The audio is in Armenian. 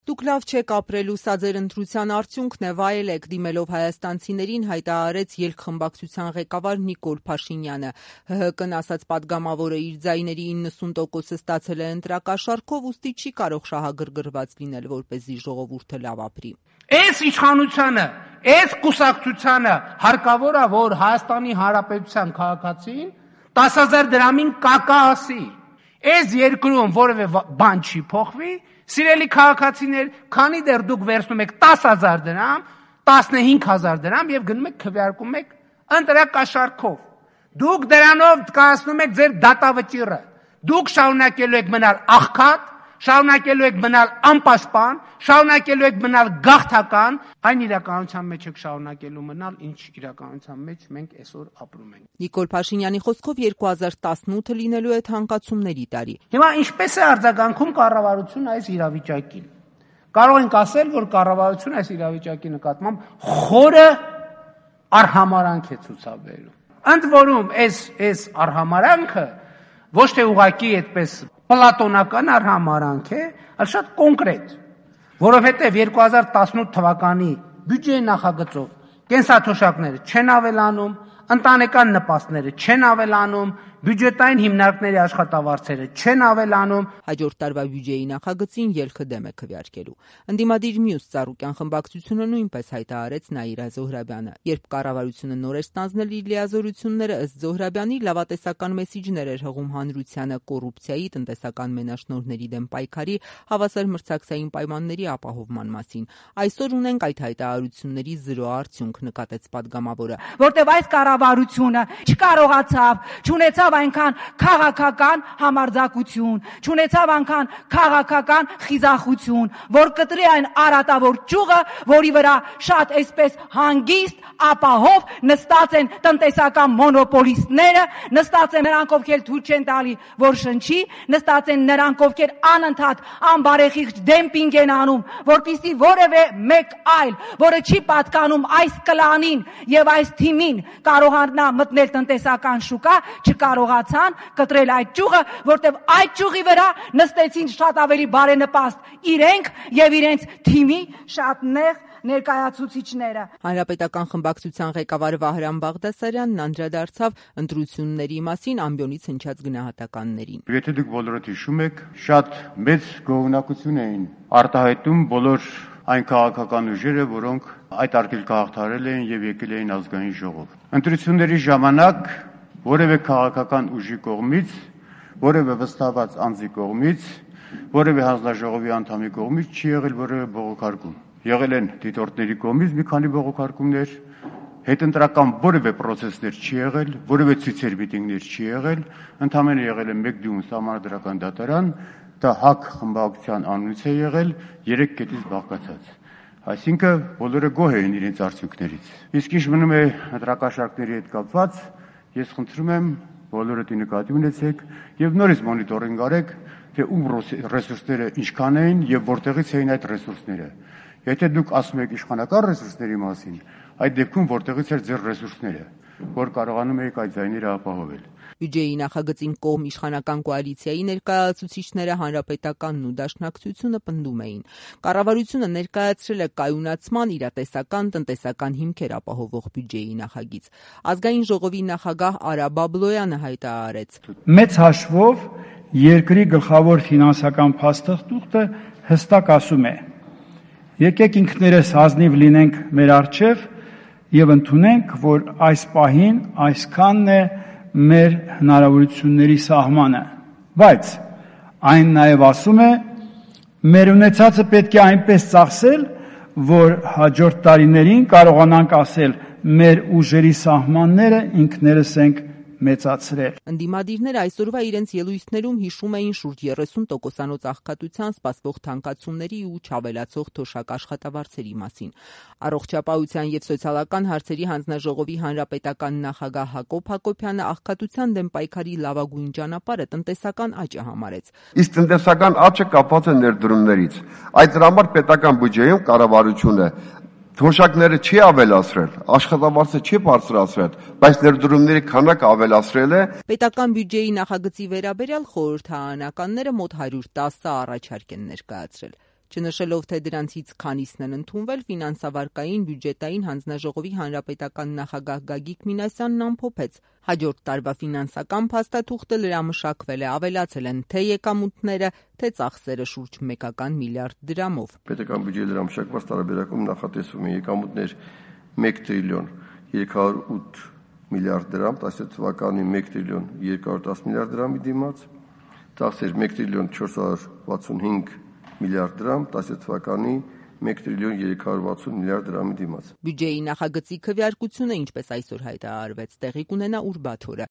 Դուք լավ չեք ապրելու, սա ձեր ընտրության արդյունքն է, վայելեք, դիմելով հայաստանցիներին հայտարարեց ելք-խմբակցության ղեկավար Նիկոլ Փաշինյանը։ ՀՀԿ-ն ասաց պատգամավորը իր ձայների 90%-ը ստացել է ընտրակաշառքով, ուստի չի կարող շահագրգռված լինել, որպեսզի ժողովուրդը լավ ապրի։ Այս իշխանությանը, այս կուսակցությանը հարկավոր է, որ Հայաստանի Հանրապետության քաղաքացին 10,000 դրամին կակա ասի։ Այս երկրում որևէ բան չի փոխվի։ Սիրելի քաղաքացիներ, քանի դեռ դուք վերցնում եք 10,000 դրամ, 15,000 դրամ եւ գնում եք քվեարկում եք ընտրակաշառքով։ Դուք դրանով կայացնում եք ձեր դատավճիռը։ Դուք շարունակելու եք մնալ աղքատ, շարունակելու եք մնալ անպաշտպան, շարունակելու եք մնալ գաղթական, այն իրականության մեջ եք շարունակելու մնալ, ինչ իրականության մեջ մենք այսօր ապրում ենք։ Նիկոլ Փաշինյանի խոսքով 2018-ը լինելու է թանկացումների տարի։ Հիմա ինչպես է արձագանքում կառավարությունը այս իրավիճակին։ Կարող ենք ասել, որ կառավարությունը այս իրավիճակի նկատմամբ խորը արհամարանք է ցուցաբերում։ Ընդ որում այս արհամարանքը ոչ թե ուղղակի այդպես պլատոնական արհամարանք է, այլ շատ կոնկրետ, որովհետև 2018 թվականի բյուջեի նախագծով կենսաթոշակները չեն ավելանում, ընտանեկան նպաստները չեն ավելանում, բյուջետային հիմնարկների աշխատավարձերը չեն ավելանում։ Հաջորդ տարվա բյուջեի նախագծին ելքը դեմ է քվեարկելու։ Ընդդիմադիր մյուս Ծառուկյան խմբակցությունը նույնպես հայտարարեց Նաիրա Զոհրաբյանը։ Երբ կառավարությունը նոր էր ստանձնել իր լիազորությունները, ըստ Զոհրաբյանի լավատեսական մեսիջներ էր հղում հանրությանը կոռուպցիայի, տնտեսական մենաշնորհների դեմ պայքարի, հավասար մրցակցային պայմանների ապահովման մասին։ Այսօր ունենք այդ հայտարարությունների զրո արդյունք, նկատեց պատգամավորը։ Որտեւ այս կառավարությունը չկարողացավ, չունեցավ այնքան քաղաքական համարձակություն, չունեցավ այնքան քաղաքական խիզախություն, որ կտրի այն արատավոր ճյուղը, որի վրա շատ այսպես հանգիստ, ապահով նստած են տնտեսական մոնոպոլիստները, նստած են նրանք, ովքեր թույլ չեն տալի, որ շնչի, նստած են նրանք, ովքեր անընդհատ անբարեխիղճ դեմպինգ են անում, որպեսզի որևէ մեկ այլ, որը չի պատկանում այս կլանին եւ այս թիմին, կարողանա մտնել տնտեսական շուկա, չկարողացան կտրել այդ ճյուղը, որտեղ այդ ճյուղի վրա նստեցին շատ ավելի բարենպաստ իրենք եւ իրենց թիմի շատ նեղ ներկայացուցիչները։ Հանրապետական խմբակցության ղեկավար Վահրամ Բաղդասարյանն անդրադարձավ ընտրությունների մասին ամբիոնից հնչած գնահատականներին։ Եթե դուք բոլորդ հիշում եք, շատ մեծ գոհունակություն էին արտահայտում բոլոր այն քաղաքական ուժերը, որոնք այդ արգելքը հաղթահարել էին եւ եկել էին ազգային ժողով։ Ընտրությունների ժամանակ որևէ քաղաքական ուժի կողմից, որևէ վստահված անձի կողմից, որևէ հանձնաժողովի անդամի կողմից չի եղել որևէ բողոքարկում։ Եղել են դիտորդների կողմից մի քանի բողոքարկումներ, հետընտրական որևէ process-ներ չի եղել, որևէ ցույցեր միտինգներ չի եղել, ընդհանրապես եղել է մեկ դյուն սահմանադրական դատարան, դա ՀԱԿ խմբակցության անունից է եղել 3 կետից բաղկացած։ Այսինքն բոլորը գոհ էին իրենց արդյունքներից։ Իսկ ինչ մնում է ընտրակաշառքների հետ կապված, ես խնդրում եմ բոլորդ նկատի ունեցեք եւ նորից մոնիտորինգ արեք, թե ում ռեսուրսները ինչքան էին եւ որտեղից էին այդ ռեսուրսները։ Եթե դուք ասում եք իշխանական ռեսուրսների մասին, այդ դեպքում որտեղից էր ձեր ռեսուրսները, որ կարողանում եք այդ ձայները ապահովել։ Բյուջեի նախագծին կողմ իշխանական կոալիցիայի ներկայացուցիչները Հանրապետականն ու Դաշնակցությունը պնդում էին։ Կառավարությունը ներկայացրել է կայունացման, իրատեսական, տնտեսական հիմքեր ապահովող բյուջեի նախագիծ։ Ազգային ժողովի նախագահ Արա Բաբլոյանը հայտարարեց. Մեծ հաշվով երկրի գլխավոր ֆինանսական փաստաթուղթը հստակ ասում է. եկեք ինքներս ազնիվ լինենք մեր առջև եւ ընդունենք, որ այս պահին այսքանն է մեր հնարավորությունների սահմանը, բայց այն նաև ասում է, մեր ունեցածը պետք է այնպես ծախսել, որ հաջորդ տարիներին կարողանանք ասել, մեր ուժերի սահմանները ինքներս ենք մեծացրել։ Ընդդիմադիրները այսօրվա իրենց ելույթներում հիշում էին շուրջ 30%-անոց աղքատության սպասվող թանկացումների ու չավելացող թոշակ աշխատավարձերի մասին։ Առողջապահության եւ սոցիալական հարցերի հանձնաժողովի հանրապետական նախագահ Հակոբ Հակոբյանը աղքատության դեմ պայքարի լավագույն ճանապարհը տնտեսական աճը համարեց։ Իսկ տնտեսական աճը կապված է ներդրումներից։ Այդ դրա համար պետական բյուջեում կառավարությունը թոշակները չի ավելացրել, աշխատավարձը չի բարձրացրել, բայց ներդրումների քանակը ավելացրել է։ Պետական բյուջեի նախագծի վերաբերյալ խորհրդարանականները մոտ 110 առաջարկ են ներկայացրել։ Չնշելով, թե դրանցից քանիսն են ընդունվել, ֆինանսավարկային բյուջետային հանձնաժողովի հանրապետական նախագահ Գագիկ Մինասյանն ամփոփեց. հաջորդ տարվա ֆինանսական փաստաթուղթը լրամշակվել է, ավելացել են թե եկամուտները, թե ծախսերը շուրջ 1 միլիարդ դրամով։ Պետական բյուջեի լրամշակված տարբերակում նախատեսվում է եկամուտներ 1 տրիլիոն 308 միլիարդ դրամ, 17 թվականի 1 տրիլիոն 210 միլիարդ դրամի դիմաց, ծախսեր 1 տրիլիոն 465 միլիարդ դրամ, 17 թվականի 1 տրիլիոն 360 միլիարդ դրամի դիմաց։ Բյուջեի նախագծի քվեարկությունը, ինչպես այսօր հայտարարվեց, տեղի կունենա ուրբաթ օրը։